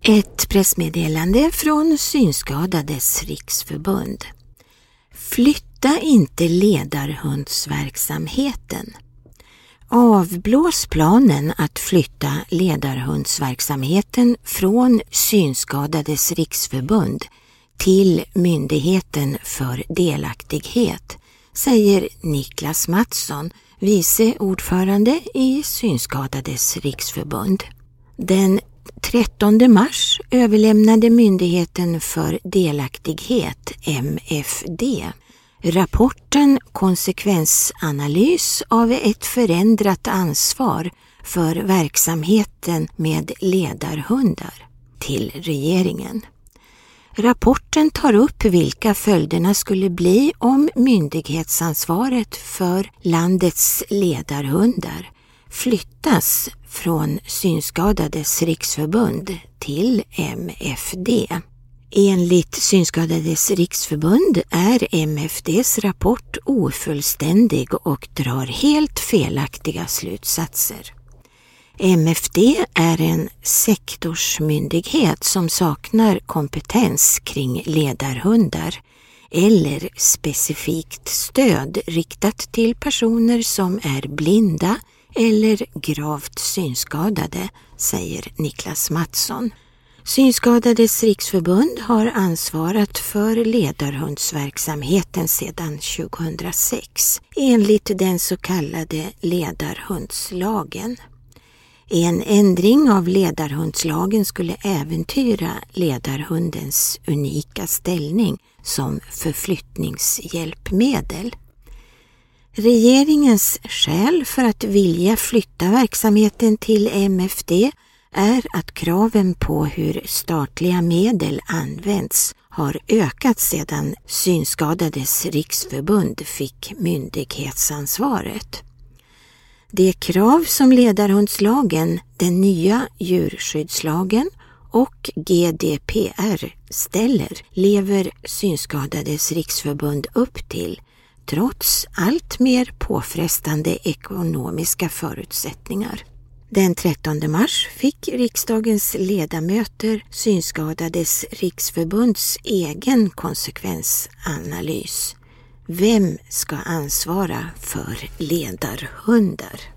Ett pressmeddelande från Synskadades riksförbund. Flytta inte ledarhundsverksamheten. Avblås planen att flytta ledarhundsverksamheten från Synskadades riksförbund till Myndigheten för delaktighet, säger Niklas Mattsson, vice ordförande i Synskadades riksförbund. Den 13 mars överlämnade Myndigheten för delaktighet, MFD, rapporten Konsekvensanalys av ett förändrat ansvar för verksamheten med ledarhundar till regeringen. Rapporten tar upp vilka följderna skulle bli om myndighetsansvaret för landets ledarhundar flyttas från Synskadades riksförbund till MFD. Enligt Synskadades riksförbund är MFDs rapport ofullständig och drar helt felaktiga slutsatser. MFD är en sektorsmyndighet som saknar kompetens kring ledarhundar eller specifikt stöd riktat till personer som är blinda eller gravt synskadade, säger Niklas Mattsson. Synskadades riksförbund har ansvarat för ledarhundsverksamheten sedan 2006 enligt den så kallade ledarhundslagen. En ändring av ledarhundslagen skulle äventyra ledarhundens unika ställning som förflyttningshjälpmedel. Regeringens skäl för att vilja flytta verksamheten till MFD är att kraven på hur statliga medel används har ökat sedan Synskadades riksförbund fick myndighetsansvaret. De krav som ledarhundslagen, den nya djurskyddslagen och GDPR ställer lever Synskadades riksförbund upp till, trots allt mer påfrestande ekonomiska förutsättningar. Den 13 mars fick riksdagens ledamöter Synskadades riksförbunds egen konsekvensanalys. Vem ska ansvara för ledarhundar?